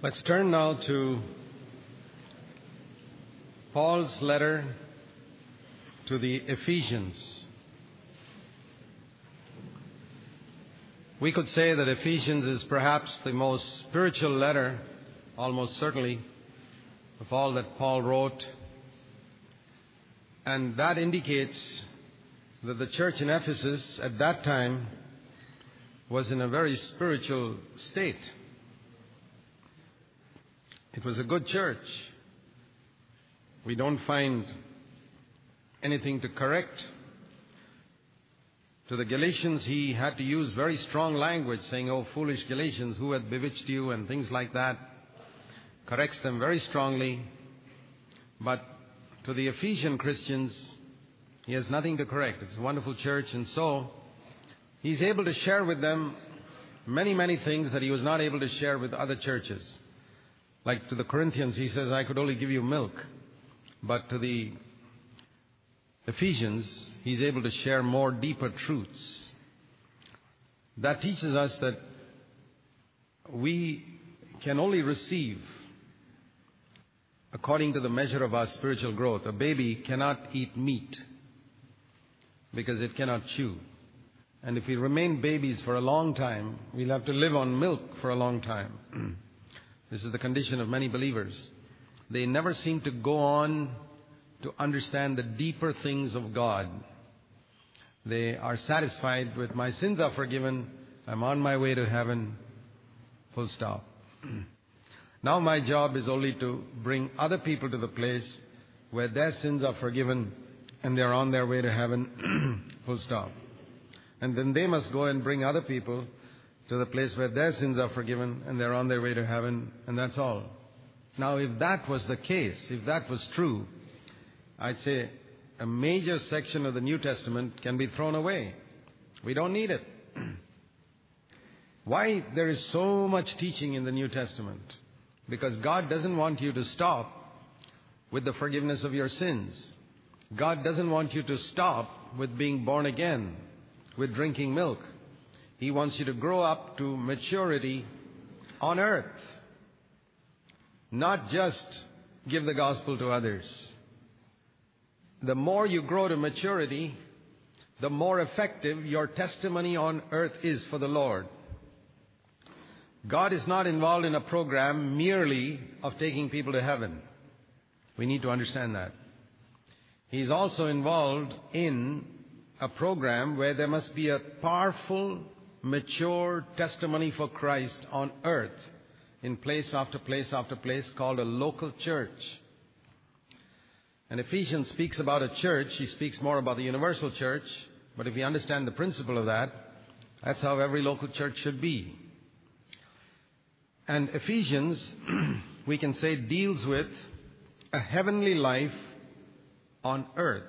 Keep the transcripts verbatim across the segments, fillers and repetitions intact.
Let's turn now to Paul's letter to the Ephesians. We could say that Ephesians is perhaps the most spiritual letter, almost certainly, of all that Paul wrote. And that indicates that the church in Ephesus at that time was in a very spiritual state. It was a good church. We don't find anything to correct. To the Galatians, he had to use very strong language, saying, "Oh, foolish Galatians, who hath bewitched you?" and things like that. Corrects them very strongly. But to the Ephesian Christians, he has nothing to correct. It's a wonderful church, and so he's able to share with them many, many things that he was not able to share with other churches. Like to the Corinthians, he says, "I could only give you milk." But to the Ephesians, he's able to share more deeper truths. That teaches us that we can only receive according to the measure of our spiritual growth. A baby cannot eat meat because it cannot chew. And if we remain babies for a long time, we'll have to live on milk for a long time. This is the condition of many believers. They never seem to go on to understand the deeper things of God. They are satisfied with, "My sins are forgiven, I'm on my way to heaven, full stop." Now my job is only to bring other people to the place where their sins are forgiven and they're on their way to heaven, full stop. And then they must go and bring other people to the place where their sins are forgiven and they're on their way to heaven, and that's all. Now, if that was the case, if that was true, I'd say a major section of the New Testament can be thrown away. We don't need it. Why there is so much teaching in the New Testament? Because God doesn't want you to stop with the forgiveness of your sins. God doesn't want you to stop with being born again, with drinking milk. He wants you to grow up to maturity on earth, not just give the gospel to others. The more you grow to maturity, the more effective your testimony on earth is for the Lord. God is not involved in a program merely of taking people to heaven. We need to understand that. He's also involved in a program where there must be a powerful, mature testimony for Christ on earth, in place after place after place, called a local church. And Ephesians speaks about a church. He speaks more about the universal church. But if we understand the principle of that, that's how every local church should be. And Ephesians, we can say, deals with a heavenly life on earth.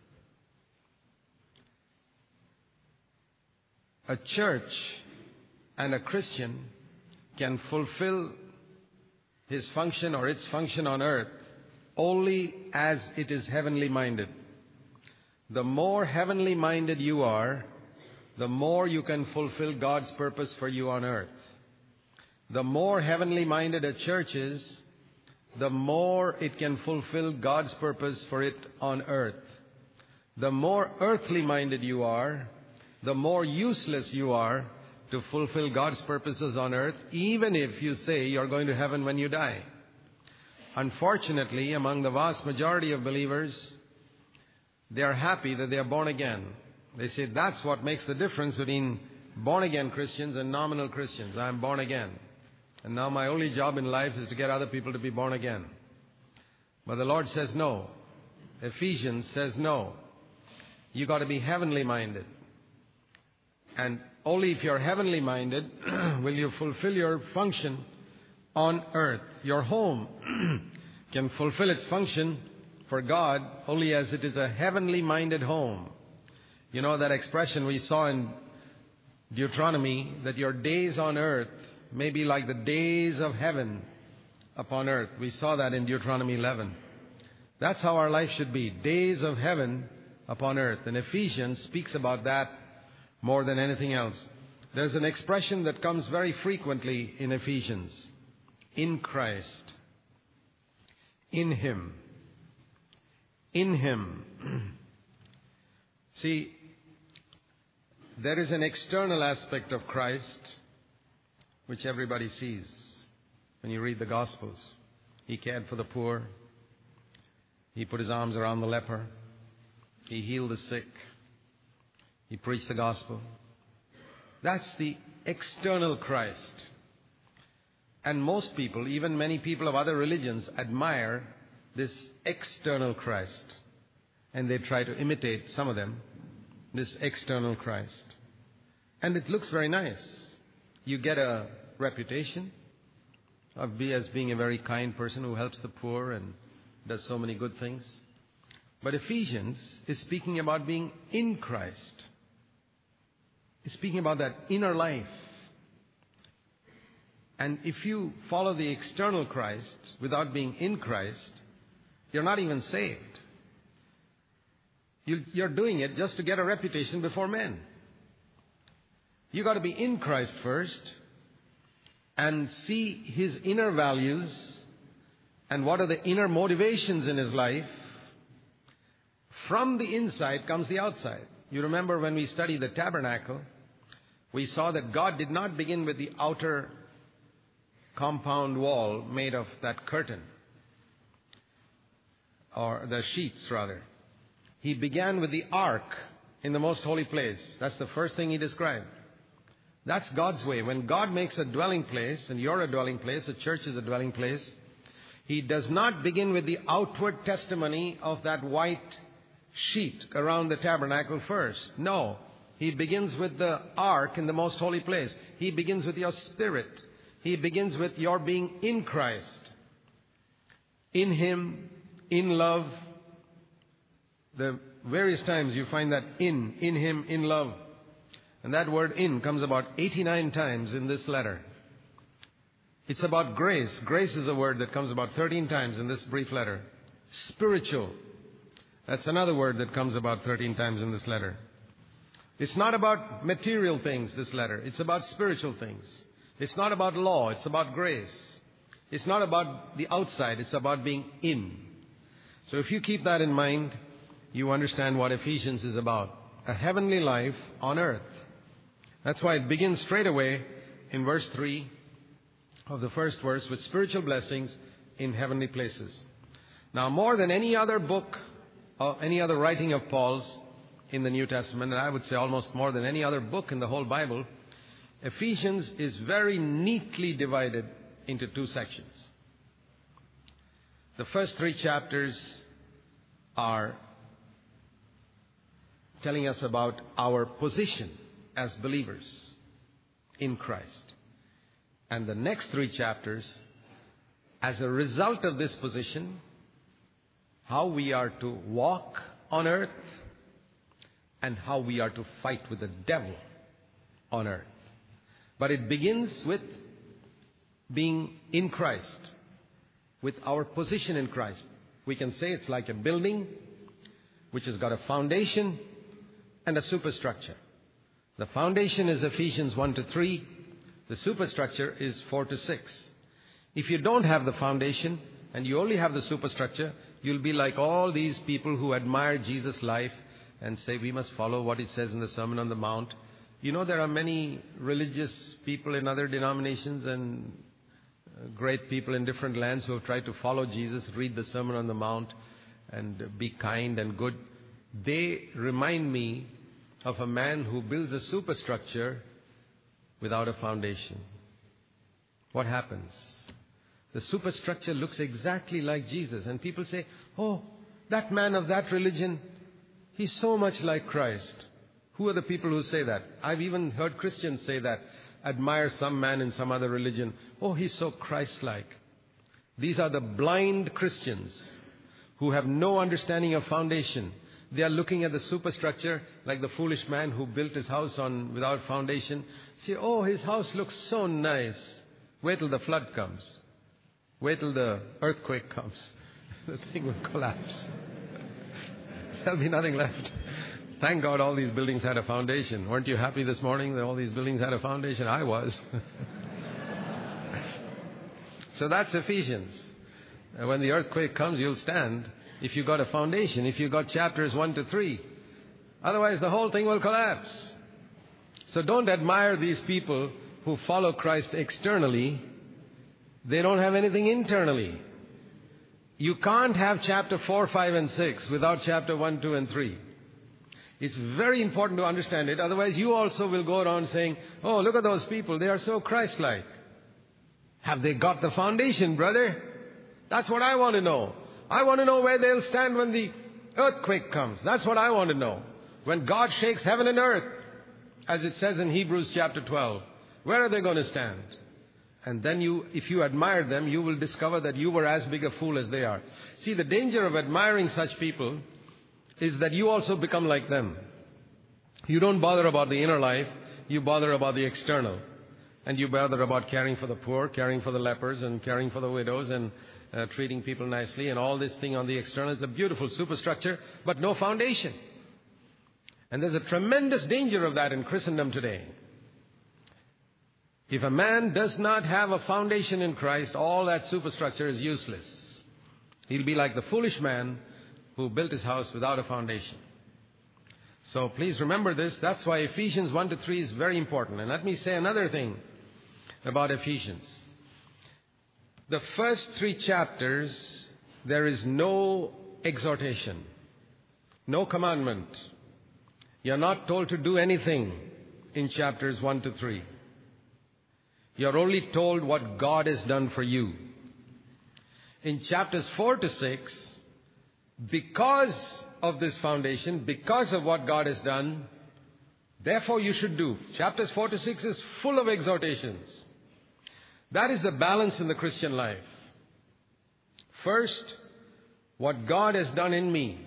A church and a Christian can fulfill his function or its function on earth only as it is heavenly minded. The more heavenly minded you are, the more you can fulfill God's purpose for you on earth. The more heavenly minded a church is, the more it can fulfill God's purpose for it on earth. The more earthly minded you are, the more useless you are to fulfill God's purposes on earth, even if you say you're going to heaven when you die. Unfortunately, among the vast majority of believers, they are happy that they are born again. They say that's what makes the difference between born-again Christians and nominal Christians. I'm born again. And now my only job in life is to get other people to be born again. But the Lord says no. Ephesians says no. You got to be heavenly minded. And only if you're heavenly minded will you fulfill your function on earth. Your home can fulfill its function for God only as it is a heavenly minded home. You know that expression we saw in Deuteronomy, that your days on earth may be like the days of heaven upon earth. We saw that in Deuteronomy eleven. That's how our life should be, days of heaven upon earth. And Ephesians speaks about that more than anything else. There's an expression that comes very frequently in Ephesians. In Christ. In Him. In Him. See, there is an external aspect of Christ which everybody sees when you read the Gospels. He cared for the poor. He put His arms around the leper. He healed the sick. He preached the gospel. That's the external Christ. And most people, even many people of other religions, admire this external Christ. And they try to imitate, some of them, this external Christ. And it looks very nice. You get a reputation of be as being a very kind person who helps the poor and does so many good things. But Ephesians is speaking about being in Christ. It's speaking about that inner life. And if you follow the external Christ without being in Christ, you're not even saved. You, you're doing it just to get a reputation before men. You got to be in Christ first and see His inner values and what are the inner motivations in His life. From the inside comes the outside. You remember when we studied the tabernacle, we saw that God did not begin with the outer compound wall made of that curtain, or the sheets rather. He began with the ark in the most holy place. That's the first thing He described. That's God's way. When God makes a dwelling place, and you're a dwelling place, a church is a dwelling place, He does not begin with the outward testimony of that white sheet around the tabernacle first. No. He begins with the ark in the most holy place. He begins with your spirit. He begins with your being in Christ. In Him, in love. The various times you find that in, in Him, in love. And that word in comes about eighty-nine times in this letter. It's about grace. Grace is a word that comes about thirteen times in this brief letter. Spiritual. That's another word that comes about thirteen times in this letter. It's not about material things, this letter. It's about spiritual things. It's not about law. It's about grace. It's not about the outside. It's about being in. So if you keep that in mind, you understand what Ephesians is about. A heavenly life on earth. That's why it begins straight away in verse three of the first verse with spiritual blessings in heavenly places. Now, more than any other book or any other writing of Paul's in the New Testament, and I would say almost more than any other book in the whole Bible, Ephesians is very neatly divided into two sections. The first three chapters are telling us about our position as believers in Christ. And the next three chapters, as a result of this position, how we are to walk on earth and how we are to fight with the devil on earth. But it begins with being in Christ, with our position in Christ. We can say it's like a building which has got a foundation and a superstructure. The foundation is Ephesians one to three. The superstructure is four to six. If you don't have the foundation and you only have the superstructure, you'll be like all these people who admire Jesus' life and say we must follow what it says in the Sermon on the Mount. You know, there are many religious people in other denominations and great people in different lands who have tried to follow Jesus, read the Sermon on the Mount and be kind and good. They remind me of a man who builds a superstructure without a foundation. What happens? The superstructure looks exactly like Jesus. And people say, oh, that man of that religion, he's so much like Christ. Who are the people who say that? I've even heard Christians say that. Admire some man in some other religion. Oh, he's so Christ-like. These are the blind Christians who have no understanding of foundation. They are looking at the superstructure like the foolish man who built his house on without foundation. Say, oh, his house looks so nice. Wait till the flood comes. Wait till the earthquake comes. The thing will collapse. There'll be nothing left. Thank God all these buildings had a foundation. Weren't you happy this morning that all these buildings had a foundation? I was. So that's Ephesians. Uh, When the earthquake comes, you'll stand if you've got a foundation, if you've got chapters one to three. Otherwise, the whole thing will collapse. So don't admire these people who follow Christ externally. They don't have anything internally. You can't have chapter four, five, and six without chapter one, two, and three. It's very important to understand it. Otherwise, you also will go around saying, oh, look at those people. They are so Christ-like. Have they got the foundation, brother? That's what I want to know. I want to know where they'll stand when the earthquake comes. That's what I want to know. When God shakes heaven and earth, as it says in Hebrews chapter twelve, where are they going to stand? And then you, if you admire them, you will discover that you were as big a fool as they are. See, the danger of admiring such people is that you also become like them. You don't bother about the inner life, you bother about the external. And you bother about caring for the poor, caring for the lepers, and caring for the widows, and uh, treating people nicely, and all this thing on the external. It's a beautiful superstructure, but no foundation. And there's a tremendous danger of that in Christendom today. If a man does not have a foundation in Christ, all that superstructure is useless. He'll be like the foolish man who built his house without a foundation. So please remember this. That's why Ephesians one to three is very important. And let me say another thing about Ephesians. The first three chapters, there is no exhortation, no commandment. You're not told to do anything in chapters one to three. You're only told what God has done for you. In chapters four to six, because of this foundation, because of what God has done, therefore you should do. Chapters four to six is full of exhortations. That is the balance in the Christian life. First, what God has done in me.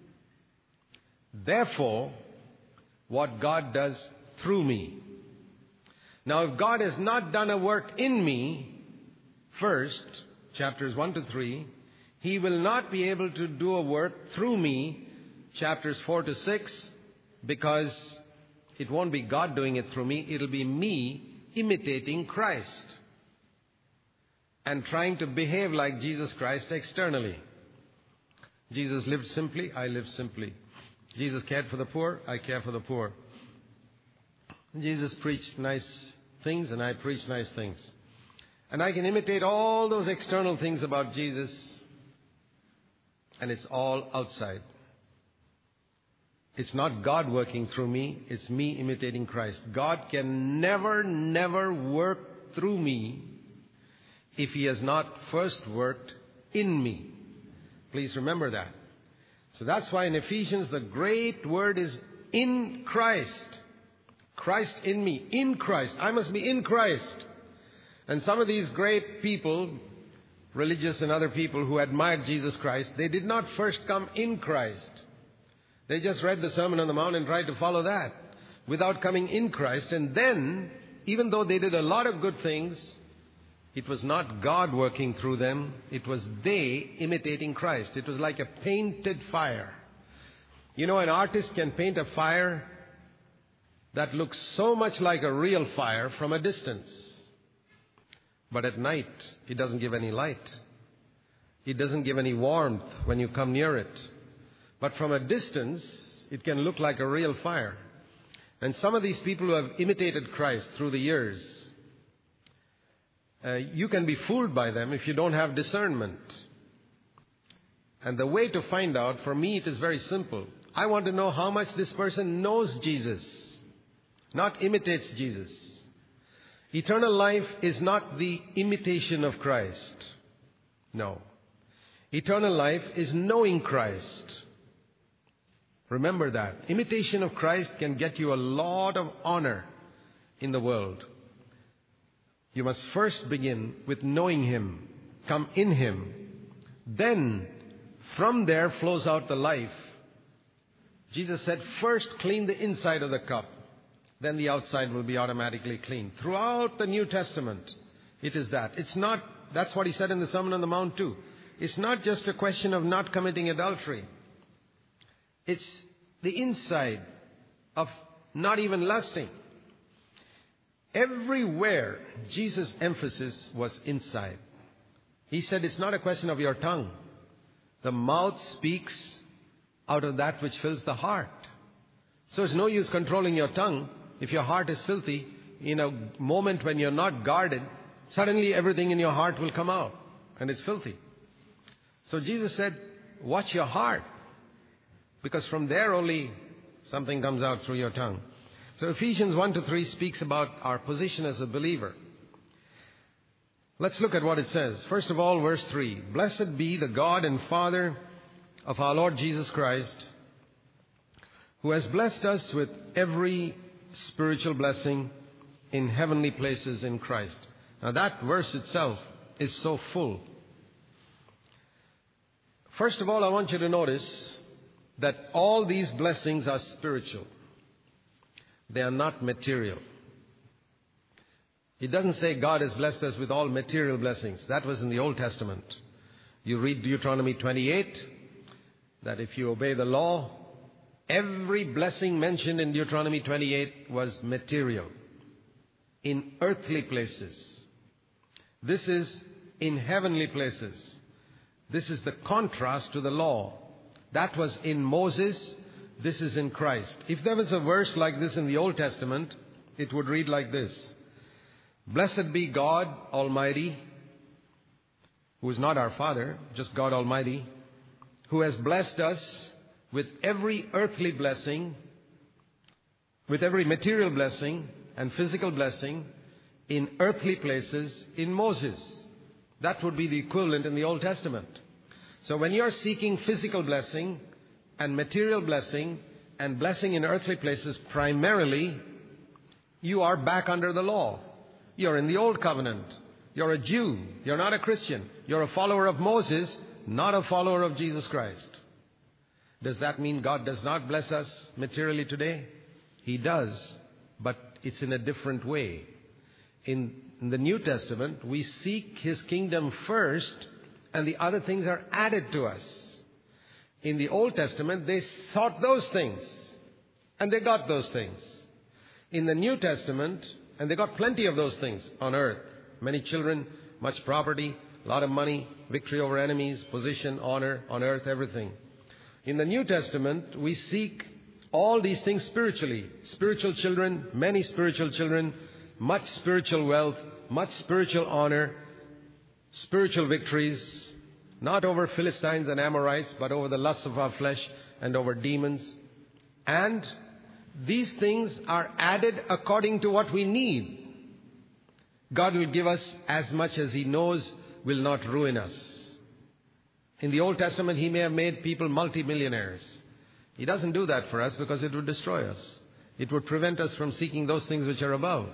Therefore, what God does through me. Now, if God has not done a work in me, first, chapters one to three, He will not be able to do a work through me, chapters four to six, because it won't be God doing it through me. It'll be me imitating Christ and trying to behave like Jesus Christ externally. Jesus lived simply, I live simply. Jesus cared for the poor, I care for the poor. Jesus preached nice things, and I preach nice things. And I can imitate all those external things about Jesus, and it's all outside. It's not God working through me, it's me imitating Christ. God can never, never work through me if He has not first worked in me. Please remember that. So that's why in Ephesians the great word is in Christ. Christ in me, in Christ. I must be in Christ. And some of these great people, religious and other people who admired Jesus Christ, they did not first come in Christ. They just read the Sermon on the Mount and tried to follow that without coming in Christ. And then, even though they did a lot of good things, it was not God working through them. It was they imitating Christ. It was like a painted fire. You know, an artist can paint a fire that looks so much like a real fire from a distance. But at night, it doesn't give any light. It doesn't give any warmth when you come near it. But from a distance, it can look like a real fire. And some of these people who have imitated Christ through the years, uh, you can be fooled by them if you don't have discernment. And the way to find out, for me, it is very simple. I want to know how much this person knows Jesus, not imitates Jesus. Eternal life is not the imitation of Christ. No. Eternal life is knowing Christ. Remember that. Imitation of Christ can get you a lot of honor in the world. You must first begin with knowing Him, come in Him. Then, from there flows out the life. Jesus said, first clean the inside of the cup. Then the outside will be automatically clean. Throughout the New Testament, it is that. It's not, that's what He said in the Sermon on the Mount too. It's not just a question of not committing adultery. It's the inside of not even lusting. Everywhere, Jesus' emphasis was inside. He said it's not a question of your tongue. The mouth speaks out of that which fills the heart. So it's no use controlling your tongue if your heart is filthy. In a moment when you're not guarded, suddenly everything in your heart will come out and it's filthy. So Jesus said, watch your heart, because from there only something comes out through your tongue. So Ephesians one to three speaks about our position as a believer. Let's look at what it says. First of all, verse three. Blessed be the God and Father of our Lord Jesus Christ, who has blessed us with every spiritual blessing in heavenly places in Christ. Now that verse itself is so full. First of all, I want you to notice that all these blessings are spiritual. They are not material. It doesn't say God has blessed us with all material blessings. That was in the Old Testament. You read Deuteronomy twenty-eight, that if you obey the law, every blessing mentioned in Deuteronomy twenty-eight was material, in earthly places. This is in heavenly places. This is the contrast to the law. That was in Moses. This is in Christ. If there was a verse like this in the Old Testament, it would read like this. Blessed be God Almighty, who is not our Father, just God Almighty, who has blessed us with every earthly blessing, with every material blessing and physical blessing in earthly places in Moses. That would be the equivalent in the Old Testament. So when you're seeking physical blessing and material blessing and blessing in earthly places primarily, you are back under the law. You're in the Old Covenant. You're a Jew. You're not a Christian. You're a follower of Moses, not a follower of Jesus Christ. Does that mean God does not bless us materially today? He does, but it's in a different way. In, in the New Testament, we seek His kingdom first, and the other things are added to us. In the Old Testament, they sought those things, and they got those things. In the New Testament, and they got plenty of those things on earth. Many children, much property, a lot of money, victory over enemies, position, honor on earth, everything. In the New Testament, we seek all these things spiritually. Spiritual children, many spiritual children, much spiritual wealth, much spiritual honor, spiritual victories, not over Philistines and Amorites, but over the lusts of our flesh and over demons. And these things are added according to what we need. God will give us as much as He knows will not ruin us. In the Old Testament, He may have made people multimillionaires. He doesn't do that for us because it would destroy us. It would prevent us from seeking those things which are above.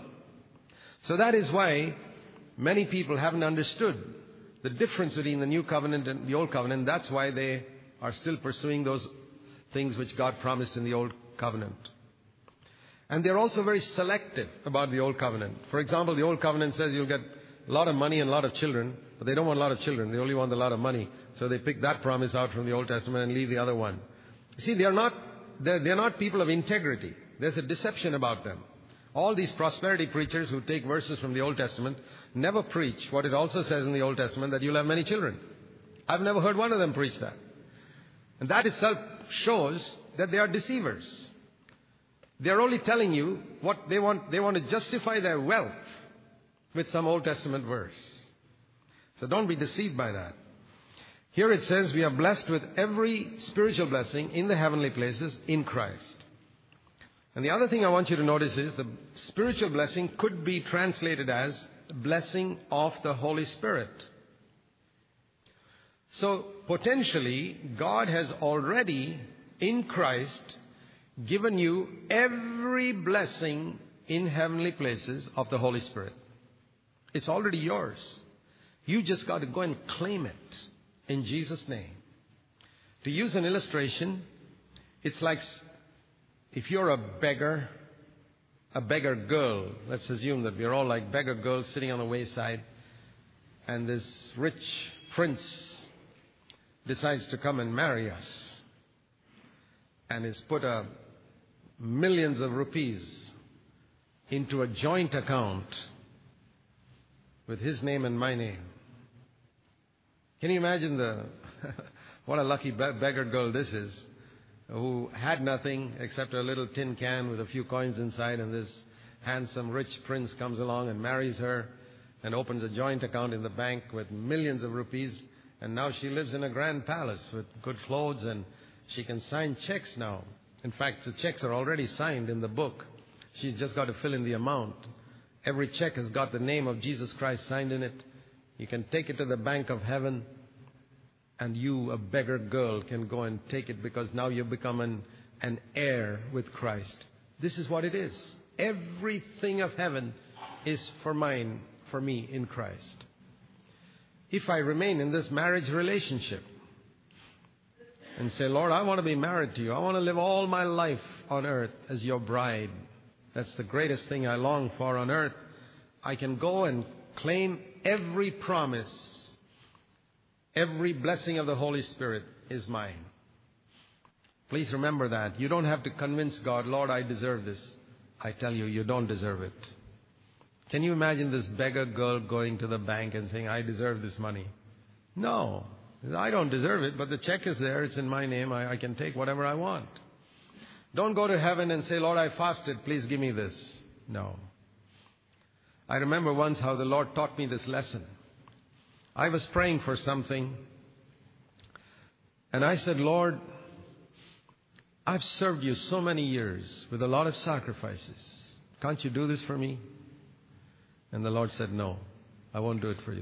So that is why many people haven't understood the difference between the New Covenant and the Old Covenant. That's why they are still pursuing those things which God promised in the Old Covenant. And they're also very selective about the Old Covenant. For example, the Old Covenant says you'll get a lot of money and a lot of children, but they don't want a lot of children. They only want a lot of money. So they pick that promise out from the Old Testament and leave the other one. See, they're not, they're, they're not people of integrity. There's a deception about them. All these prosperity preachers who take verses from the Old Testament never preach what it also says in the Old Testament, that you'll have many children. I've never heard one of them preach that. And that itself shows that they are deceivers. They're only telling you what they want. They want to justify their wealth with some Old Testament verse. So don't be deceived by that. Here it says we are blessed with every spiritual blessing in the heavenly places in Christ. And the other thing I want you to notice is the spiritual blessing could be translated as blessing of the Holy Spirit. So potentially God has already in Christ given you every blessing in heavenly places of the Holy Spirit. It's already yours. You just got to go and claim it in Jesus' name. To use an illustration, it's like if you're a beggar, a beggar girl, let's assume that we're all like beggar girls sitting on the wayside, and this rich prince decides to come and marry us and has put a millions of rupees into a joint account with his name and my name. Can you imagine the what a lucky be- beggar girl this is, who had nothing except a little tin can with a few coins inside, and this handsome rich prince comes along and marries her and opens a joint account in the bank with millions of rupees, and now she lives in a grand palace with good clothes, and she can sign checks now. In fact, the checks are already signed in the book. She's just got to fill in the amount. Every check has got the name of Jesus Christ signed in it. You can take it to the bank of heaven, and you, a beggar girl, can go and take it, because now you've become an, an heir with Christ. This is what it is. Everything of heaven is for mine, for me in Christ. If I remain in this marriage relationship and say, Lord, I want to be married to you. I want to live all my life on earth as your bride. That's the greatest thing I long for on earth. I can go and claim every promise, every blessing of the Holy Spirit is mine. Please remember that. You don't have to convince God, Lord, I deserve this. I tell you, you don't deserve it. Can you imagine this beggar girl going to the bank and saying, I deserve this money? No, I don't deserve it, but the check is there. It's in my name. I, I can take whatever I want. Don't go to heaven and say, Lord, I fasted. Please give me this. No. I remember once how the Lord taught me this lesson. I was praying for something, and I said, Lord, I've served you so many years with a lot of sacrifices. Can't you do this for me? And the Lord said, no, I won't do it for you.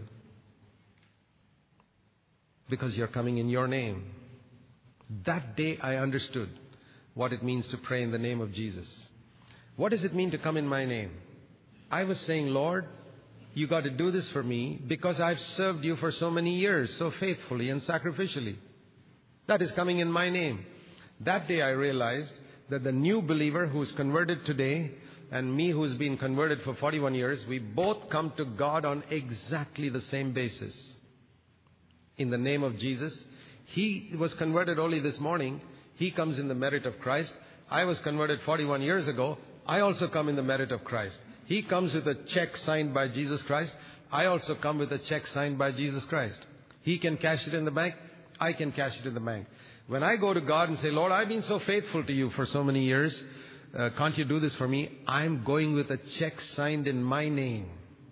Because you're coming in your name. That day I understood what it means to pray in the name of Jesus. What does it mean to come in my name? I was saying, Lord, you got to do this for me because I've served you for so many years, so faithfully and sacrificially. That is coming in my name. That day I realized that the new believer who is converted today and me who's been converted for forty-one years, we both come to God on exactly the same basis. In the name of Jesus. He was converted only this morning. He comes in the merit of Christ. I was converted forty-one years ago. I also come in the merit of Christ. He comes with a check signed by Jesus Christ. I also come with a check signed by Jesus Christ. He can cash it in the bank. I can cash it in the bank. When I go to God and say, Lord, I've been so faithful to you for so many years. Uh, can't you do this for me? I'm going with a check signed in my name.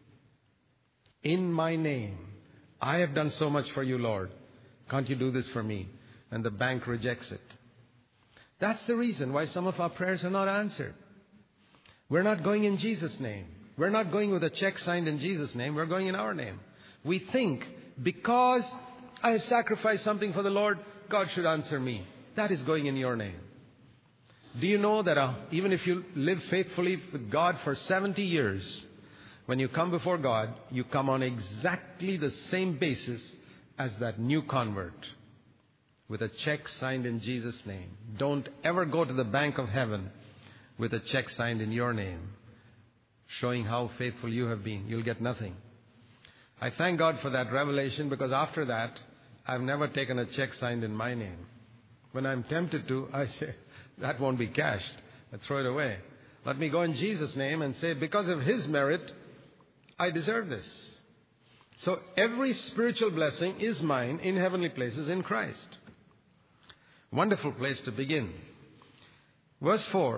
In my name. I have done so much for you, Lord. Can't you do this for me? And the bank rejects it. That's the reason why some of our prayers are not answered. We're not going in Jesus' name. We're not going with a check signed in Jesus' name. We're going in our name. We think because I have sacrificed something for the Lord, God should answer me. That is going in your name. Do you know that uh, even if you live faithfully with God for seventy years, when you come before God, you come on exactly the same basis as that new convert with a check signed in Jesus' name. Don't ever go to the bank of heaven with a check signed in your name, showing how faithful you have been. You'll get nothing. I thank God for that revelation, because after that, I've never taken a check signed in my name. When I'm tempted to, I say, that won't be cashed. I throw it away. Let me go in Jesus' name and say, because of His merit, I deserve this. So every spiritual blessing is mine in heavenly places in Christ. Wonderful place to begin. Verse four.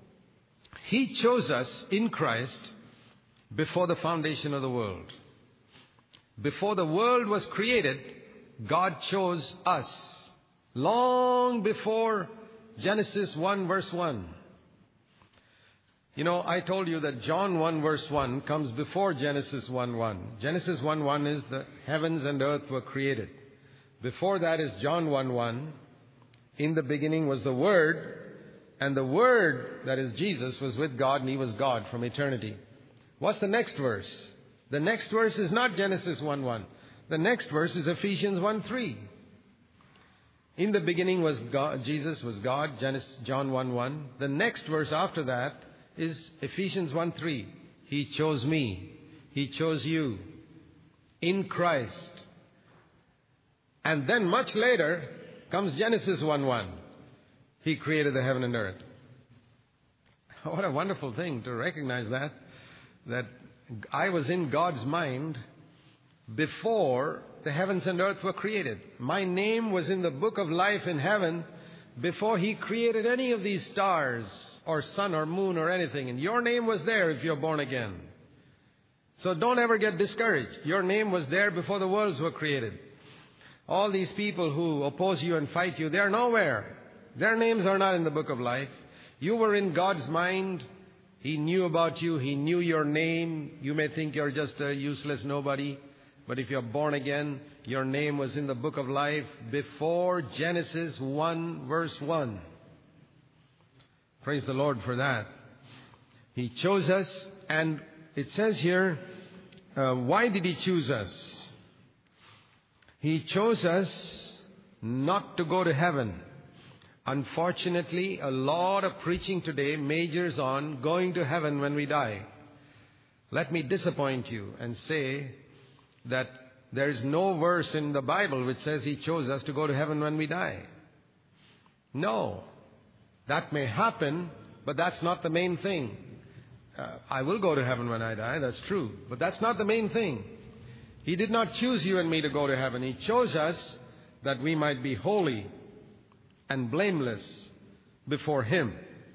He chose us in Christ before the foundation of the world. Before the world was created, God chose us. Long before Genesis one verse one. You know, I told you that John one verse one comes before Genesis one one. Genesis one one is the heavens and earth were created. Before that is John one one. In the beginning was the Word, and the Word, that is Jesus, was with God, and He was God from eternity. What's the next verse? The next verse is not Genesis one one. The next verse is Ephesians one three. In the beginning was God, Jesus was God, Genesis, John one one. The next verse after that is Ephesians one three. He chose me. He chose you in Christ. And then much later comes Genesis one one. He created the heaven and earth. What a wonderful thing to recognize that. That I was in God's mind before the heavens and earth were created. My name was in the book of life in heaven before He created any of these stars or sun or moon or anything. And your name was there if you're born again. So don't ever get discouraged. Your name was there before the worlds were created. All these people who oppose you and fight you, they're nowhere. Their names are not in the book of life. You were in God's mind. He knew about you. He knew your name. You may think you're just a useless nobody. But if you're born again, your name was in the book of life before Genesis one verse one. Praise the Lord for that. He chose us, and it says here, uh, why did He choose us? He chose us not to go to heaven. Unfortunately, a lot of preaching today majors on going to heaven when we die. Let me disappoint you and say that there is no verse in the Bible which says He chose us to go to heaven when we die. No. That may happen, but that's not the main thing. Uh, I will go to heaven when I die, that's true. But that's not the main thing. He did not choose you and me to go to heaven. He chose us that we might be holy and blameless before Him.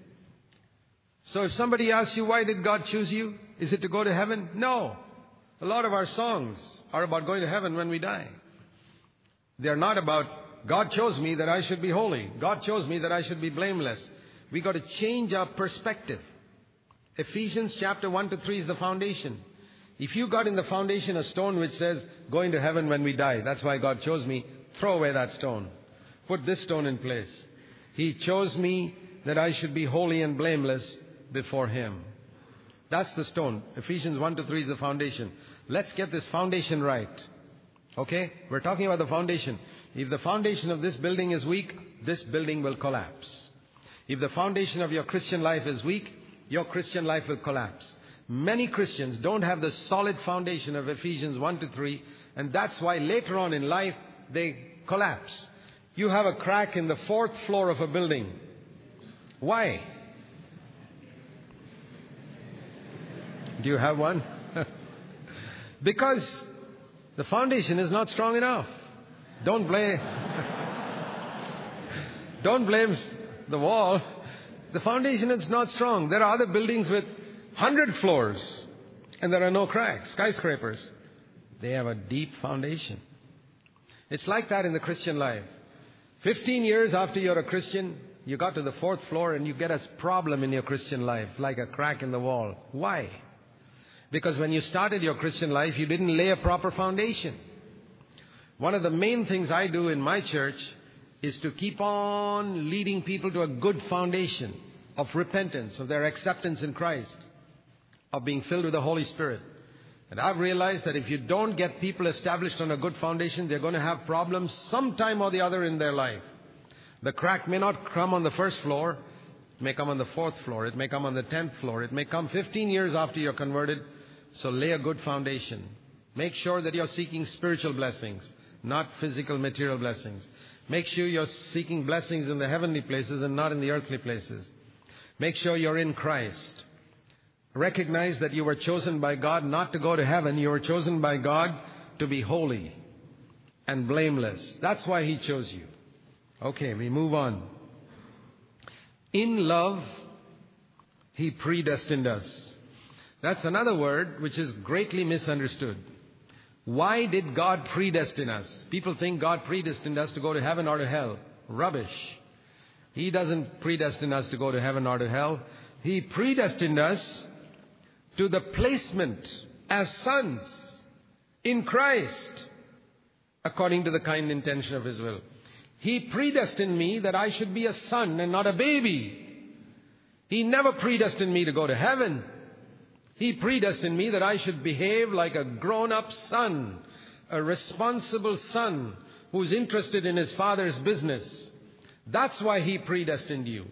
So if somebody asks you, why did God choose you? Is it to go to heaven? No. A lot of our songs are about going to heaven when we die. They're not about, God chose me that I should be holy. God chose me that I should be blameless. We got to change our perspective. Ephesians chapter one to three is the foundation. If you got in the foundation a stone which says, going to heaven when we die, that's why God chose me, throw away that stone. Put this stone in place. He chose me that I should be holy and blameless before Him. That's the stone. Ephesians one to three is the foundation. Let's get this foundation right. Okay? We're talking about the foundation. If the foundation of this building is weak, this building will collapse. If the foundation of your Christian life is weak, your Christian life will collapse. Many Christians don't have the solid foundation of Ephesians one to three, and that's why later on in life they collapse. You have a crack in the fourth floor of a building. Why? Do you have one? Because the foundation is not strong enough. Don't blame Don't blame the wall. The foundation is not strong. There are other buildings with one hundred floors and there are no cracks, skyscrapers. They have a deep foundation. It's like that in the Christian life. Fifteen years after you're a Christian, you got to the fourth floor and you get a problem in your Christian life, like a crack in the wall. Why? Because when you started your Christian life, you didn't lay a proper foundation. One of the main things I do in my church is to keep on leading people to a good foundation of repentance, of their acceptance in Christ, of being filled with the Holy Spirit. And I've realized that if you don't get people established on a good foundation, they're going to have problems sometime or the other in their life. The crack may not come on the first floor. It may come on the fourth floor. It may come on the tenth floor. It may come fifteen years after you're converted. So lay a good foundation. Make sure that you're seeking spiritual blessings, not physical material blessings. Make sure you're seeking blessings in the heavenly places and not in the earthly places. Make sure you're in Christ. Recognize that you were chosen by God not to go to heaven. You were chosen by God to be holy and blameless. That's why He chose you. Okay, we move on. In love, He predestined us. That's another word which is greatly misunderstood. Why did God predestine us? People think God predestined us to go to heaven or to hell. Rubbish. He doesn't predestine us to go to heaven or to hell. He predestined us to the placement as sons in Christ, according to the kind intention of His will. He predestined me that I should be a son and not a baby. He never predestined me to go to heaven. He predestined me that I should behave like a grown-up son, a responsible son who's interested in his father's business. That's why He predestined you.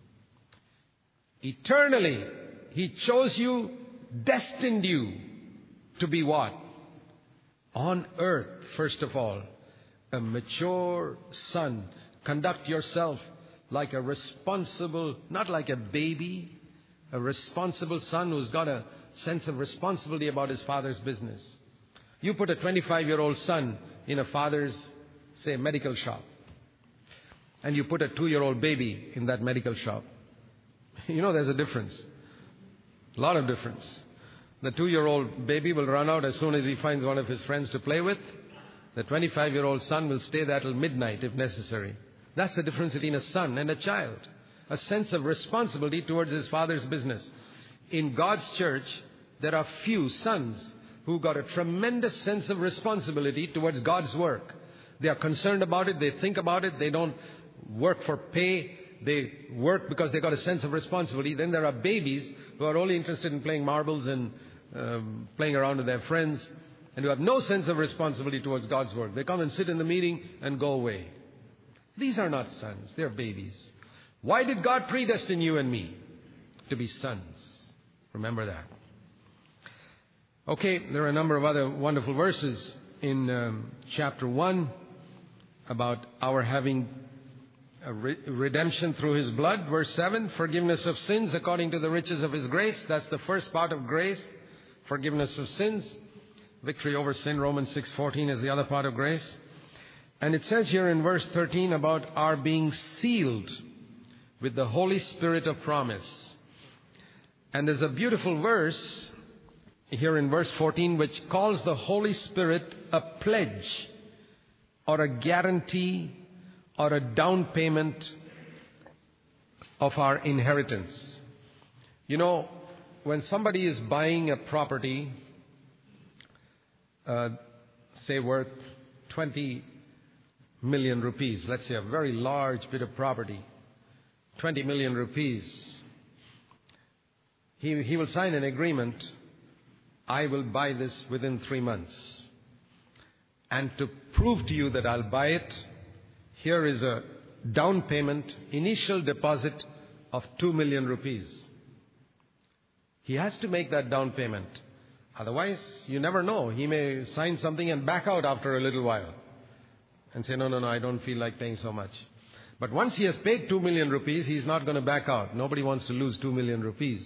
Eternally, He chose you, destined you to be what? On earth, first of all, a mature son. Conduct yourself like a responsible, not like a baby, a responsible son who's got a sense of responsibility about his father's business. You put a twenty-five-year-old son in a father's, say, medical shop, and you put a two-year-old baby in that medical shop. You know there's a difference. A lot of difference. The two-year-old baby will run out as soon as he finds one of his friends to play with. The twenty-five-year-old son will stay there till midnight if necessary. That's the difference between a son and a child. A sense of responsibility towards his father's business. In God's church, there are few sons who got a tremendous sense of responsibility towards God's work. They are concerned about it. They think about it. They don't work for pay. They work because they got a sense of responsibility. Then there are babies who are only interested in playing marbles and um, playing around with their friends and who have no sense of responsibility towards God's work. They come and sit in the meeting and go away. These are not sons. They're babies. Why did God predestine you and me? To be sons. Remember that. Okay, there are a number of other wonderful verses in um, chapter one about our having a re- redemption through His blood. Verse seven, forgiveness of sins according to the riches of His grace. That's the first part of grace, forgiveness of sins. Victory over sin, Romans six fourteen, is the other part of grace. And it says here in verse thirteen about our being sealed with the Holy Spirit of promise. And there's a beautiful verse here in verse fourteen which calls the Holy Spirit a pledge or a guarantee or a down payment of our inheritance. You know, when somebody is buying a property, uh, say worth twenty million rupees, let's say a very large bit of property, twenty million rupees, he, he will sign an agreement. I will buy this within three months. And to prove to you that I'll buy it, here is a down payment, initial deposit of two million rupees. He has to make that down payment. Otherwise, you never know. He may sign something and back out after a little while and say, no, no, no, I don't feel like paying so much. But once he has paid two million rupees, he's not going to back out. Nobody wants to lose two million rupees.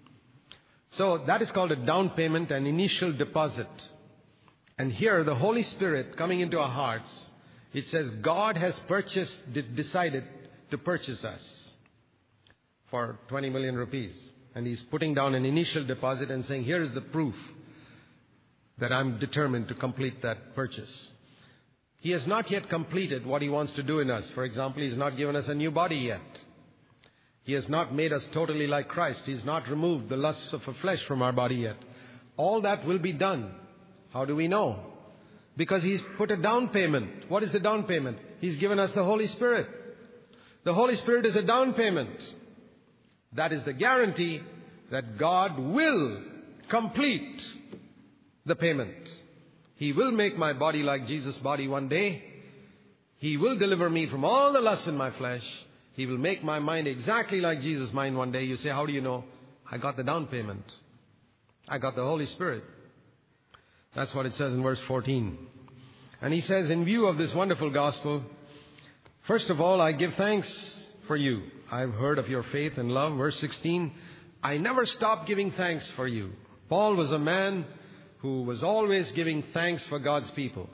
So that is called a down payment, an initial deposit. And here, the Holy Spirit coming into our hearts, it says God has purchased, decided to purchase us for twenty million rupees. And He's putting down an initial deposit and saying, here is the proof that I'm determined to complete that purchase. He has not yet completed what He wants to do in us. For example, He's not given us a new body yet. He has not made us totally like Christ. He's not removed the lusts of the flesh from our body yet. All that will be done. How do we know? Because He's put a down payment. What is the down payment? He's given us the Holy Spirit. The Holy Spirit is a down payment. That is the guarantee that God will complete the payment. He will make my body like Jesus' body one day. He will deliver me from all the lusts in my flesh. He will make my mind exactly like Jesus' mind one day. You say, how do you know? I got the down payment. I got the Holy Spirit. That's what it says in verse fourteen. And he says, in view of this wonderful gospel, first of all, I give thanks for you. I've heard of your faith and love. Verse sixteen, I never stopped giving thanks for you. Paul was a man who was always giving thanks for God's people.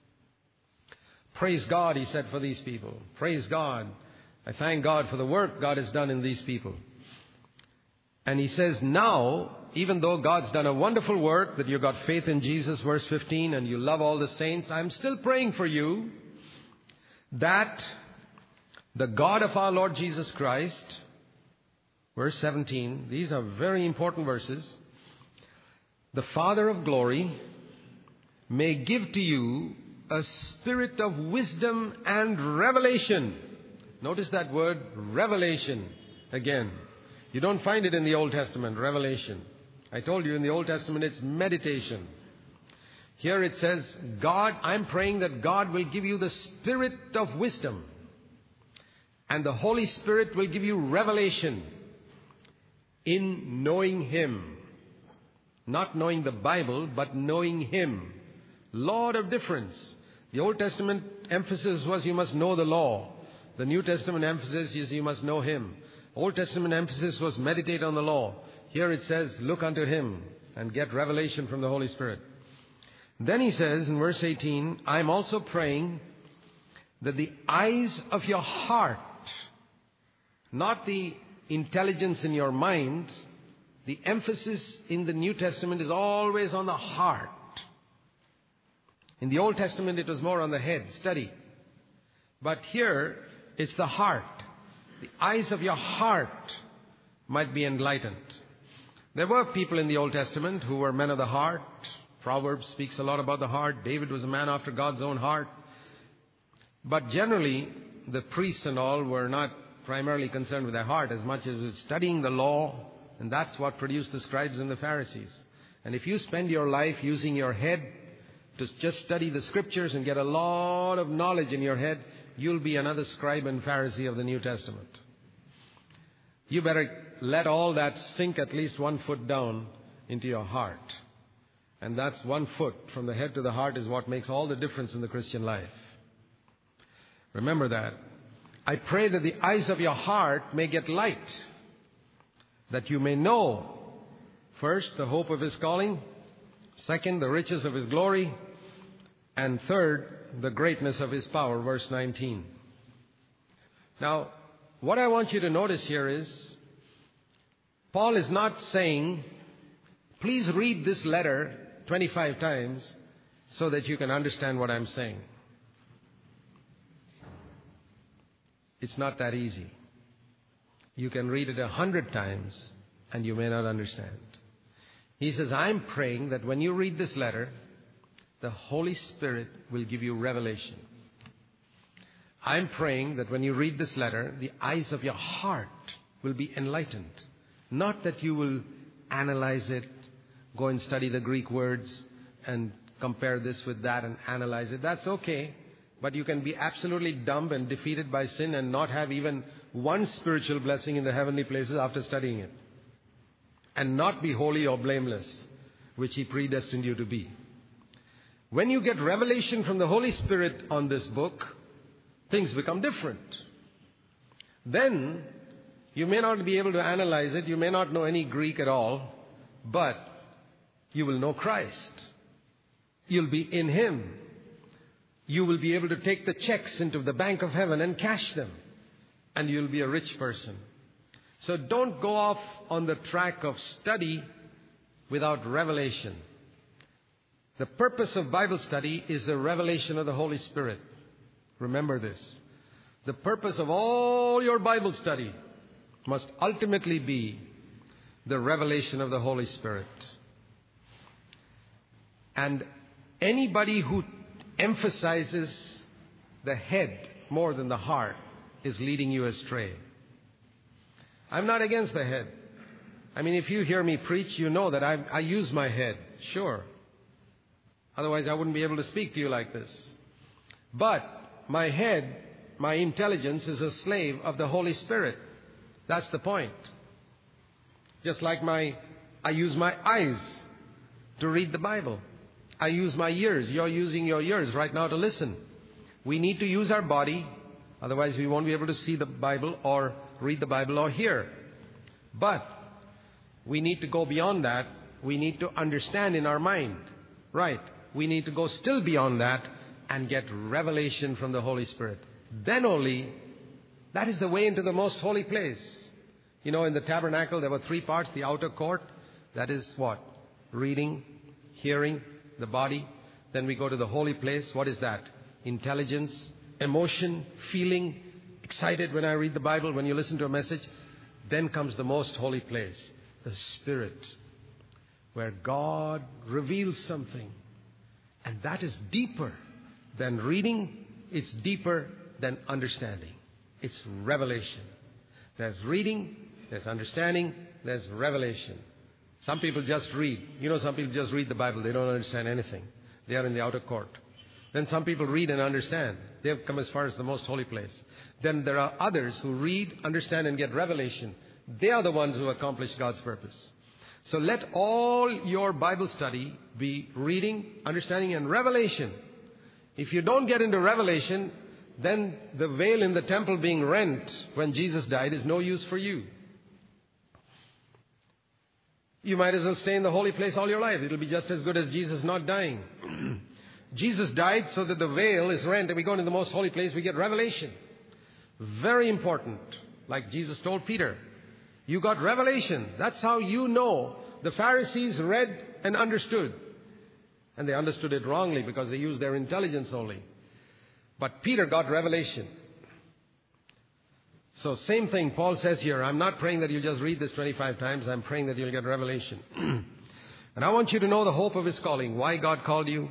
Praise God, he said, for these people. Praise God. I thank God for the work God has done in these people. And he says, now, even though God's done a wonderful work, that you got faith in Jesus, verse fifteen, and you love all the saints, I'm still praying for you that the God of our Lord Jesus Christ, verse seventeen, these are very important verses, the Father of glory may give to you a spirit of wisdom and revelation. Notice that word, revelation, again. You don't find it in the Old Testament, revelation. I told you in the Old Testament it's meditation. Here it says, God, I'm praying that God will give you the spirit of wisdom. And the Holy Spirit will give you revelation in knowing Him. Not knowing the Bible, but knowing Him. Lot of difference. The Old Testament emphasis was you must know the law. The New Testament emphasis is you must know Him. Old Testament emphasis was meditate on the law. Here it says, look unto Him and get revelation from the Holy Spirit. Then he says in verse eighteen, I am also praying that the eyes of your heart, not the intelligence in your mind, the emphasis in the New Testament is always on the heart. In the Old Testament it was more on the head, study. But here it's the heart. The eyes of your heart might be enlightened. There were people in the Old Testament who were men of the heart. Proverbs speaks a lot about the heart. David was a man after God's own heart. But generally, the priests and all were not primarily concerned with their heart as much as with studying the law, and that's what produced the scribes and the Pharisees. And if you spend your life using your head to just study the scriptures and get a lot of knowledge in your head, you'll be another scribe and Pharisee of the New Testament. You better let all that sink at least one foot down into your heart. And that's one foot from the head to the heart is what makes all the difference in the Christian life. Remember that. I pray that the eyes of your heart may get light, that you may know, first, the hope of His calling, second, the riches of His glory, and third, the greatness of His power, verse nineteen. Now, what I want you to notice here is, Paul is not saying, please read this letter twenty-five times so that you can understand what I'm saying. It's not that easy. You can read it a hundred times and you may not understand. He says, I'm praying that when you read this letter, the Holy Spirit will give you revelation. I'm praying that when you read this letter, the eyes of your heart will be enlightened. Not that you will analyze it, go and study the Greek words and compare this with that and analyze it. That's okay. But you can be absolutely dumb and defeated by sin and not have even one spiritual blessing in the heavenly places after studying it. And not be holy or blameless, which He predestined you to be. When you get revelation from the Holy Spirit on this book, things become different. Then you may not be able to analyze it. You may not know any Greek at all. But you will know Christ. You'll be in Him. You will be able to take the checks into the bank of heaven and cash them. And you'll be a rich person. So don't go off on the track of study without revelation. The purpose of Bible study is the revelation of the Holy Spirit. Remember this. The purpose of all your Bible study must ultimately be the revelation of the Holy Spirit. And anybody who emphasizes the head more than the heart is leading you astray. I'm not against the head. I mean, if you hear me preach, you know that I, I use my head. Sure. Otherwise, I wouldn't be able to speak to you like this. But my head, my intelligence is a slave of the Holy Spirit. That's the point. Just like my, I use my eyes to read the Bible. I use my ears. You're using your ears right now to listen. We need to use our body. Otherwise, we won't be able to see the Bible or read the Bible or hear. But we need to go beyond that. We need to understand in our mind. Right. We need to go still beyond that and get revelation from the Holy Spirit. Then only, that is the way into the most holy place. You know, in the tabernacle, there were three parts. The outer court, that is what? Reading, hearing, the body. Then we go to the holy place. What is that? Intelligence, emotion, feeling, excited when I read the Bible, when you listen to a message. Then comes the most holy place, the Spirit, where God reveals something. And that is deeper than reading. It's deeper than understanding. It's revelation. There's reading, there's understanding, there's revelation. Some people just read. You know, some people just read the Bible. They don't understand anything. They are in the outer court. Then some people read and understand. They have come as far as the most holy place. Then there are others who read, understand, and get revelation. They are the ones who accomplish God's purpose. So let all your Bible study be reading, understanding, and revelation. If you don't get into revelation, then the veil in the temple being rent when Jesus died is no use for you. You might as well stay in the holy place all your life. It'll be just as good as Jesus not dying. Jesus died so that the veil is rent and we go into the most holy place, we get revelation. Very important. Like Jesus told Peter, you got revelation. That's how you know. The Pharisees read and understood. And they understood it wrongly because they used their intelligence only. But Peter got revelation. So same thing Paul says here. I'm not praying that you just read this twenty-five times. I'm praying that you'll get revelation. And I want you to know the hope of His calling. Why God called you?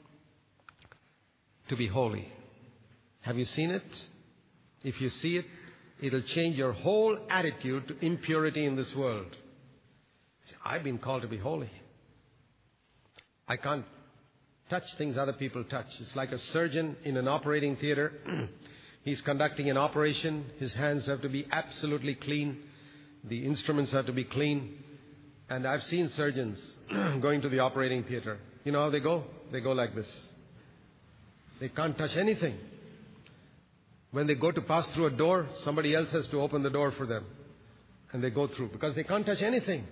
To be holy. Have you seen it? If you see it, it'll change your whole attitude to impurity in this world. See, I've been called to be holy. I can't touch things other people touch. It's like a surgeon in an operating theater. He's conducting an operation. His hands have to be absolutely clean. The instruments have to be clean. And I've seen surgeons going to the operating theater. You know how they go? They go like this. They can't touch anything. When they go to pass through a door, somebody else has to open the door for them. And they go through because they can't touch anything.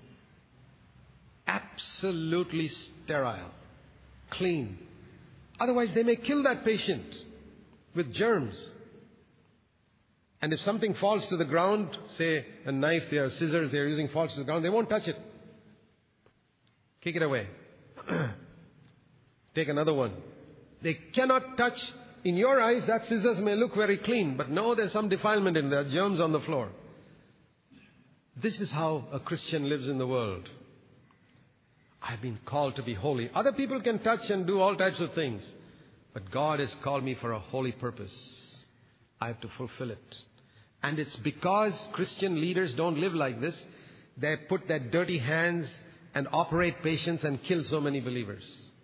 Absolutely sterile. Clean. Otherwise, they may kill that patient with germs. And if something falls to the ground, say a knife, they are scissors, they are using falls to the ground, they won't touch it. Kick it away. Take another one. They cannot touch. In your eyes, that scissors may look very clean, but no, there's some defilement in there, germs on the floor. This is how a Christian lives in the world. I've been called to be holy. Other people can touch and do all types of things, but God has called me for a holy purpose. I have to fulfill it. And it's because Christian leaders don't live like this. They put their dirty hands and operate patients and kill so many believers.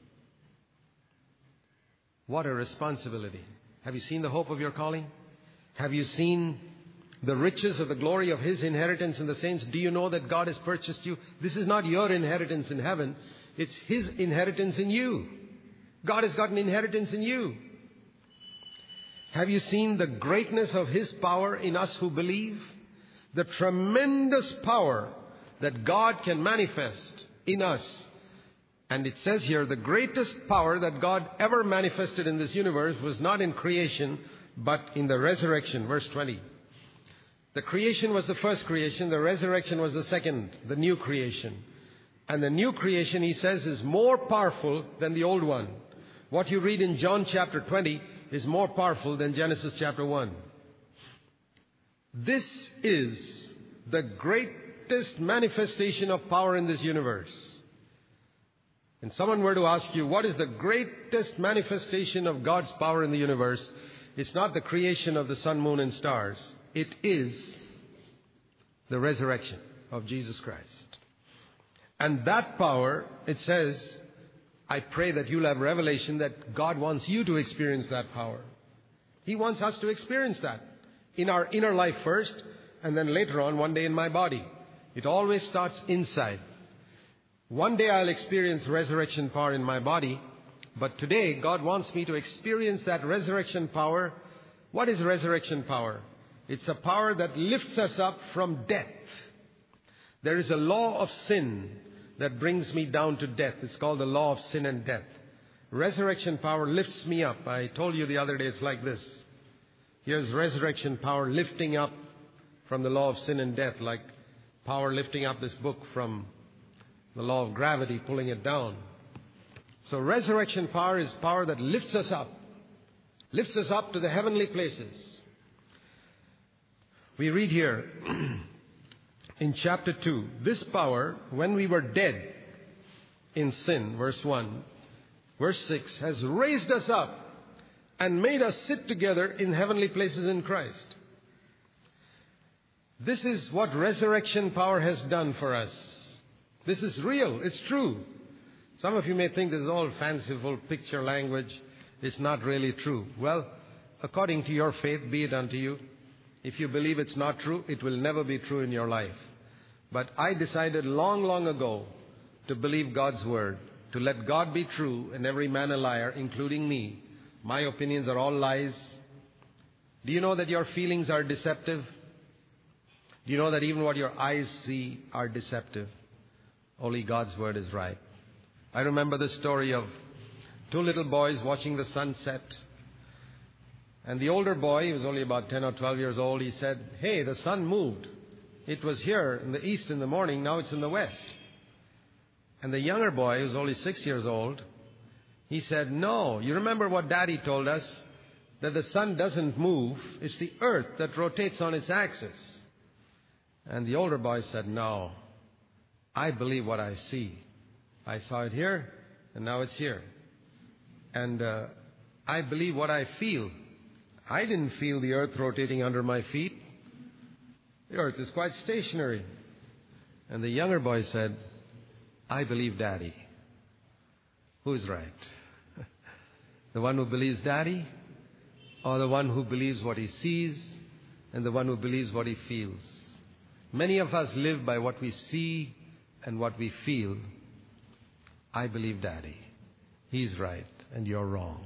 What a responsibility. Have you seen the hope of your calling? Have you seen the riches of the glory of His inheritance in the saints? Do you know that God has purchased you? This is not your inheritance in heaven. It's His inheritance in you. God has got an inheritance in you. Have you seen the greatness of His power in us who believe? The tremendous power that God can manifest in us. And it says here, the greatest power that God ever manifested in this universe was not in creation, but in the resurrection. Verse twenty. The creation was the first creation. The resurrection was the second, the new creation. And the new creation, he says, is more powerful than the old one. What you read in John chapter twenty is more powerful than Genesis chapter one. This is the greatest manifestation of power in this universe. And someone were to ask you, what is the greatest manifestation of God's power in the universe? It's not the creation of the sun, moon, and stars. It is the resurrection of Jesus Christ. And that power, it says, I pray that you'll have revelation that God wants you to experience that power. He wants us to experience that in our inner life first, and then later on, one day in my body. It always starts inside. One day I'll experience resurrection power in my body, but today God wants me to experience that resurrection power. What is resurrection power? It's a power that lifts us up from death. There is a law of sin that brings me down to death. It's called the law of sin and death. Resurrection power lifts me up. I told you the other day it's like this. Here's resurrection power lifting up from the law of sin and death, like power lifting up this book from the law of gravity, pulling it down. So resurrection power is power that lifts us up. Lifts us up to the heavenly places. We read here in chapter two, this power, when we were dead in sin, verse one, verse six, has raised us up and made us sit together in heavenly places in Christ. This is what resurrection power has done for us. This is real. It's true. Some of you may think this is all fanciful picture language. It's not really true. Well, according to your faith, be it unto you. If you believe it's not true, it will never be true in your life. But I decided long, long ago to believe God's word, to let God be true and every man a liar, including me. My opinions are all lies. Do you know that your feelings are deceptive? Do you know that even what your eyes see are deceptive? Only God's word is right. I remember the story of Two little boys watching the sunset. And the older boy, he was only about ten or twelve years old, he said, "Hey, the sun moved. It was here in the east in the morning, now it's in the west." And the younger boy, who was only six years old, he said, "No, you remember what Daddy told us? That the sun doesn't move. It's the earth that rotates on its axis." And the older boy said, "No, I believe what I see. I saw it here, and now it's here. And uh, I believe what I feel. I didn't feel the earth rotating under my feet. The earth is quite stationary." And the younger boy said, "I believe Daddy." Who's right? The one who believes Daddy, or the one who believes what he sees, and the one who believes what he feels? Many of us live by what we see and what we feel. I believe Daddy. He's right and you're wrong.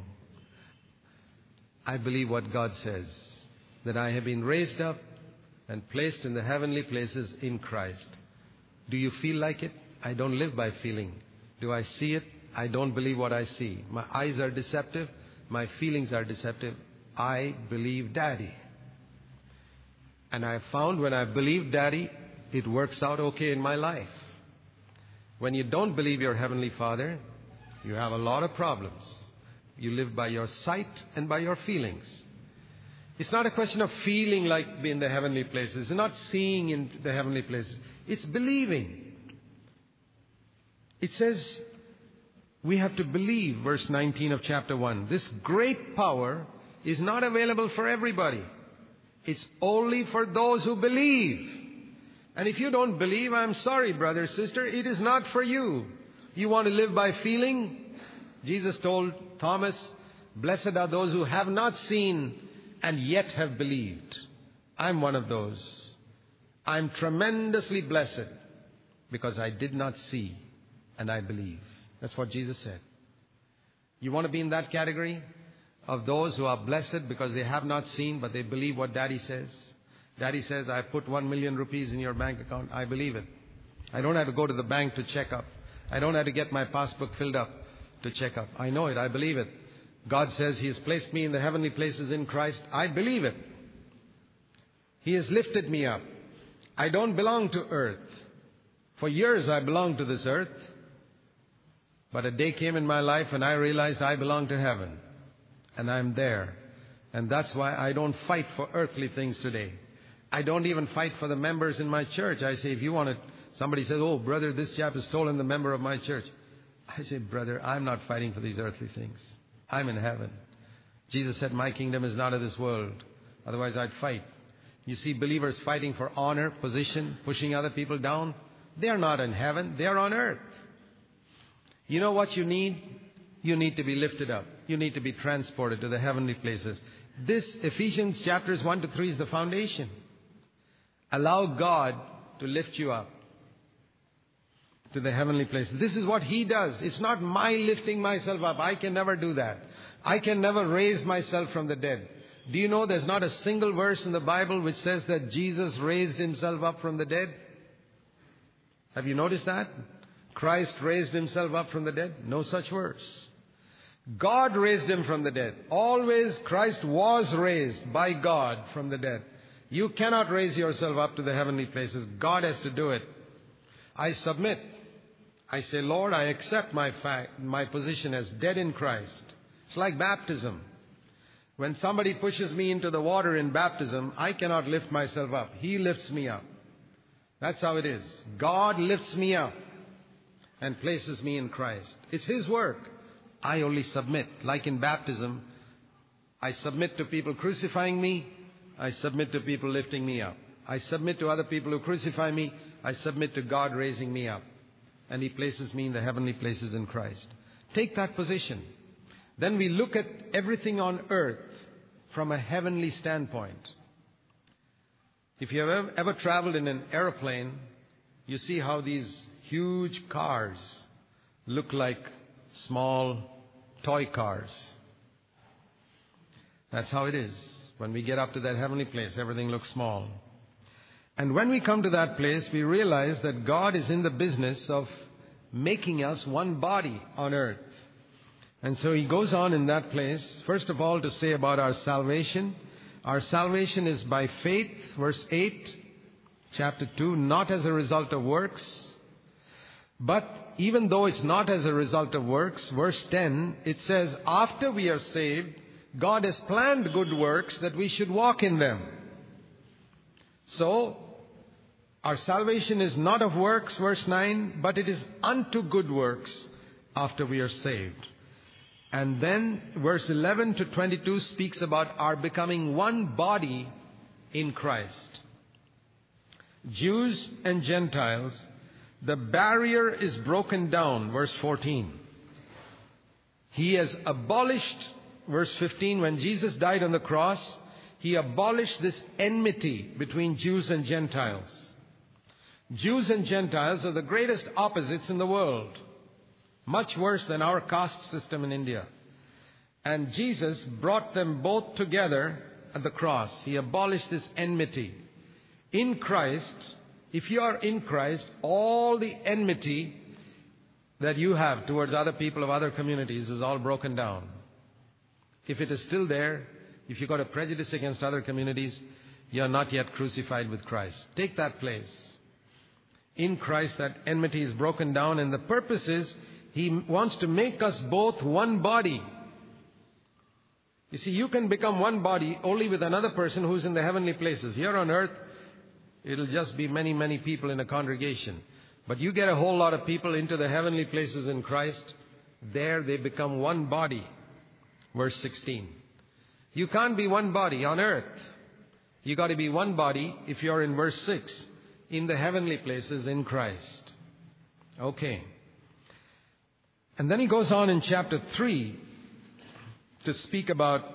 I believe what God says, that I have been raised up and placed in the heavenly places in Christ. Do you feel like it? I don't live by feeling. Do I see it? I don't believe what I see. My eyes are deceptive. My feelings are deceptive. I believe Daddy. And I found when I believe Daddy, it works out okay in my life. When you don't believe your Heavenly Father, you have a lot of problems. You live by your sight and by your feelings. It's not a question of feeling like in the heavenly places. It's not seeing in the heavenly places. It's believing. It says we have to believe, verse nineteen of chapter one. This great power is not available for everybody. It's only for those who believe. And if you don't believe, I'm sorry, brother, sister, it is not for you. You want to live by feeling? Jesus told Thomas, "Blessed are those who have not seen and yet have believed." I'm one of those. I'm tremendously blessed because I did not see and I believe. That's what Jesus said. You want to be in that category of those who are blessed because they have not seen but they believe what Daddy says? Daddy says, "I put one million rupees in your bank account." I believe it. I don't have to go to the bank to check up. I don't have to get my passbook filled up to check up. I know it. I believe it. God says He has placed me in the heavenly places in Christ. I believe it. He has lifted me up. I don't belong to earth. For years I belonged to this earth. But a day came in my life and I realized I belong to heaven. And I'm there. And that's why I don't fight for earthly things today. I don't even fight for the members in my church. I say, if you want to, somebody says, "Oh, brother, this chap has stolen the member of my church." I say, "Brother, I'm not fighting for these earthly things. I'm in heaven." Jesus said, "My kingdom is not of this world. Otherwise I'd fight." You see believers fighting for honor, position, pushing other people down. They're not in heaven. They're on earth. You know what you need? You need to be lifted up. You need to be transported to the heavenly places. This Ephesians chapters one to three is the foundation. Allow God to lift you up to the heavenly places. This is what He does. It's not my lifting myself up. I can never do that. I can never raise myself from the dead. Do you know there's not a single verse in the Bible which says that Jesus raised Himself up from the dead? Have you noticed that? Christ raised Himself up from the dead? No such verse. God raised Him from the dead. Always Christ was raised by God from the dead. You cannot raise yourself up to the heavenly places. God has to do it. I submit. I say, "Lord, I accept my fact, my position as dead in Christ." It's like baptism. When somebody pushes me into the water in baptism, I cannot lift myself up. He lifts me up. That's how it is. God lifts me up and places me in Christ. It's His work. I only submit. Like in baptism, I submit to people crucifying me. I submit to people lifting me up. I submit to other people who crucify me. I submit to God raising me up. And He places me in the heavenly places in Christ. Take that position. Then we look at everything on earth from a heavenly standpoint. If you have ever, ever traveled in an airplane, you see how these huge cars look like small toy cars. That's how it is. When we get up to that heavenly place, everything looks small. And when we come to that place, we realize that God is in the business of making us one body on earth. And so he goes on in that place, first of all, to say about our salvation. Our salvation is by faith, verse eight, chapter two, not as a result of works. But even though it's not as a result of works, verse ten, it says, after we are saved, God has planned good works that we should walk in them. So, our salvation is not of works, verse nine, but it is unto good works after we are saved. And then verse eleven to twenty-two speaks about our becoming one body in Christ. Jews and Gentiles, the barrier is broken down, verse fourteen. He has abolished, verse fifteen, when Jesus died on the cross, He abolished this enmity between Jews and Gentiles. Jews and Gentiles are the greatest opposites in the world. Much worse than our caste system in India. And Jesus brought them both together at the cross. He abolished this enmity. In Christ, if you are in Christ, all the enmity that you have towards other people of other communities is all broken down. If it is still there, if you've got a prejudice against other communities, you are not yet crucified with Christ. Take that place. In Christ, that enmity is broken down, and the purpose is He wants to make us both one body. You see, you can become one body only with another person who's in the heavenly places. Here on earth, it'll just be many, many people in a congregation. But you get a whole lot of people into the heavenly places in Christ, there they become one body. Verse sixteen. You can't be one body on earth. You got to be one body if you're in verse six, in the heavenly places in Christ. Okay. And then he goes on in chapter three to speak about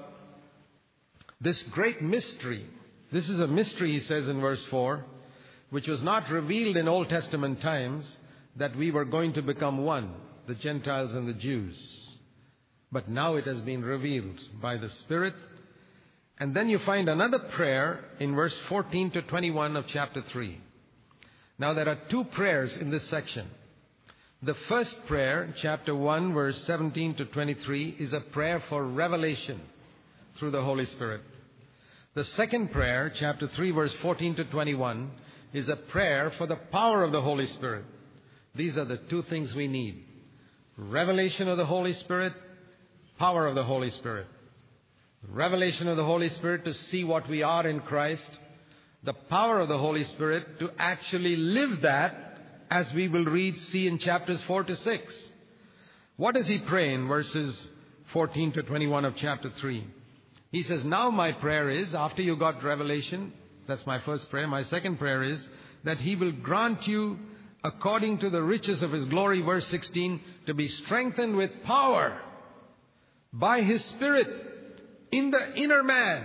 this great mystery. This is a mystery, he says in verse four, which was not revealed in Old Testament times, that we were going to become one, the Gentiles and the Jews. But now it has been revealed by the Spirit. And then you find another prayer in verse fourteen to twenty-one of chapter three. Now there are two prayers in this section. The first prayer, chapter one, verse seventeen to twenty-three, is a prayer for revelation through the Holy Spirit. The second prayer, chapter three, verse fourteen to twenty-one, is a prayer for the power of the Holy Spirit. These are the two things we need. Revelation of the Holy Spirit, power of the Holy Spirit. Revelation of the Holy Spirit to see what we are in Christ. The power of the Holy Spirit to actually live that, as we will read, see in chapters four to six. What does he pray in verses fourteen to twenty-one of chapter three? He says, now my prayer is, after you got revelation, that's my first prayer. My second prayer is that He will grant you, according to the riches of His glory, verse sixteen, to be strengthened with power by His Spirit in the inner man,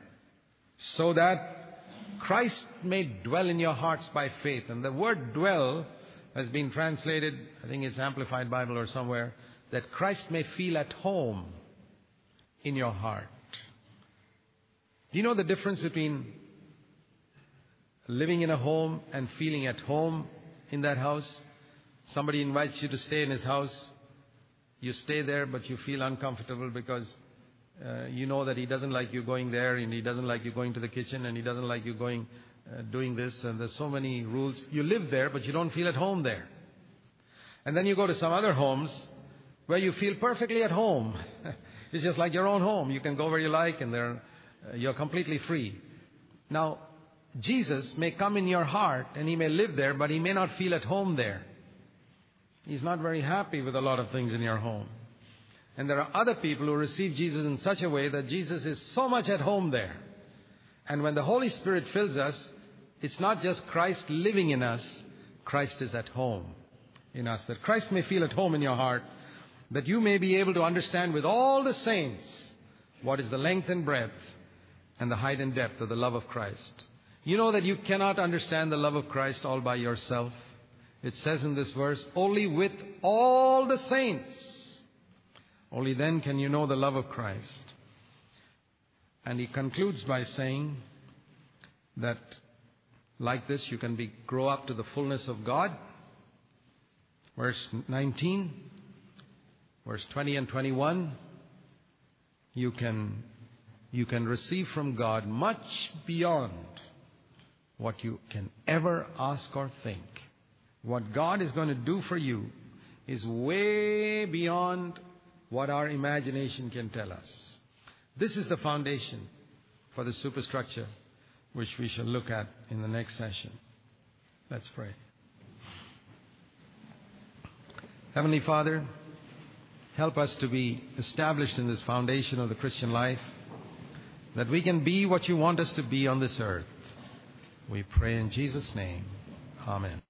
so that Christ may dwell in your hearts by faith. And the word dwell has been translated, I think it's Amplified Bible or somewhere, that Christ may feel at home in your heart. Do you know the difference between living in a home and feeling at home in that house? Somebody invites you to stay in his house. You stay there, but you feel uncomfortable because uh, you know that he doesn't like you going there, and he doesn't like you going to the kitchen, and he doesn't like you going uh, doing this, and there's so many rules. You live there, but you don't feel at home there. And then you go to some other homes where you feel perfectly at home. It's just like your own home. You can go where you like, and there, uh, you're completely free. Now, Jesus may come in your heart, and He may live there, but He may not feel at home there. He's not very happy with a lot of things in your home. And there are other people who receive Jesus in such a way that Jesus is so much at home there. And when the Holy Spirit fills us, it's not just Christ living in us, Christ is at home in us. That Christ may feel at home in your heart, that you may be able to understand with all the saints what is the length and breadth and the height and depth of the love of Christ. You know that you cannot understand the love of Christ all by yourself. It says in this verse, only with all the saints. Only then can you know the love of Christ. And he concludes by saying that like this you can be grow up to the fullness of God. Verse nineteen. verse twenty and twenty-one, you can, you can receive from God much beyond what you can ever ask or think. What God is going to do for you is way beyond what our imagination can tell us. This is the foundation for the superstructure which we shall look at in the next session. Let's pray. Heavenly Father, help us to be established in this foundation of the Christian life, that we can be what you want us to be on this earth. We pray in Jesus' name. Amen.